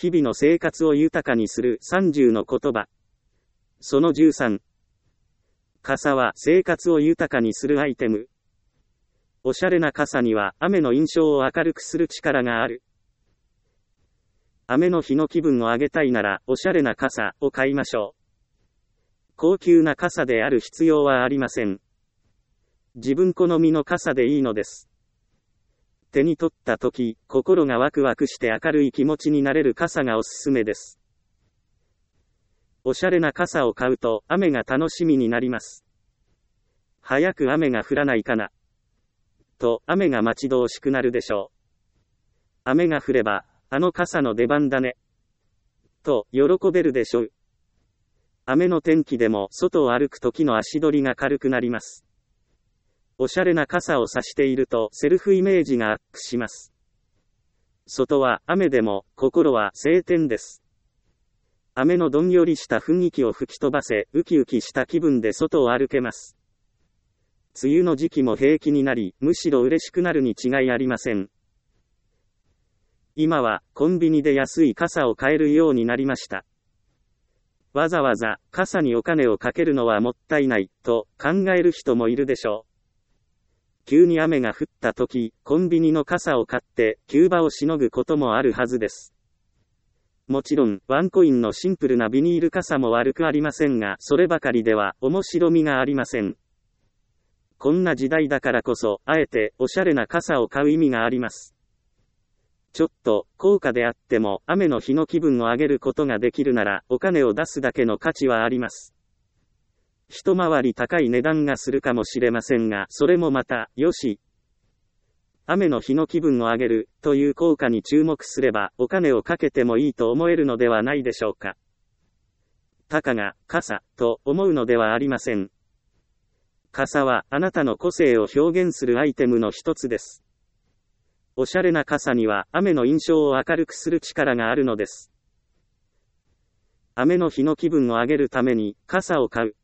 日々の生活を豊かにする30の言葉。その13。傘は生活を豊かにするアイテム。おしゃれな傘には雨の印象を明るくする力がある。雨の日の気分を上げたいならおしゃれな傘を買いましょう。高級な傘である必要はありません。自分好みの傘でいいのです。手に取った時、心がワクワクして明るい気持ちになれる傘がおすすめです。おしゃれな傘を買うと雨が楽しみになります。早く雨が降らないかな。と雨が待ち遠しくなるでしょう。雨が降れば、あの傘の出番だね。と喜べるでしょう。雨の天気でも外を歩く時の足取りが軽くなります。おしゃれな傘を差しているとセルフイメージがアップします。外は雨でも心は晴天です。雨のどんよりした雰囲気を吹き飛ばせ、ウキウキした気分で外を歩けます。梅雨の時期も平気になり、むしろ嬉しくなるに違いありません。今はコンビニで安い傘を買えるようになりました。わざわざ傘にお金をかけるのはもったいないと考える人もいるでしょう。急に雨が降った時、コンビニの傘を買って急場をしのぐこともあるはずです。もちろん、ワンコインのシンプルなビニール傘も悪くありませんが、そればかりでは面白みがありません。こんな時代だからこそ、あえておしゃれな傘を買う意味があります。ちょっと高価であっても雨の日の気分を上げることができるならお金を出すだけの価値はあります。一回り高い値段がするかもしれませんが、それもまたよし。雨の日の気分を上げるという効果に注目すればお金をかけてもいいと思えるのではないでしょうか。たかが傘と思うのではありません。傘はあなたの個性を表現するアイテムの一つです。おしゃれな傘には雨の印象を明るくする力があるのです。雨の日の気分を上げるために傘を買う。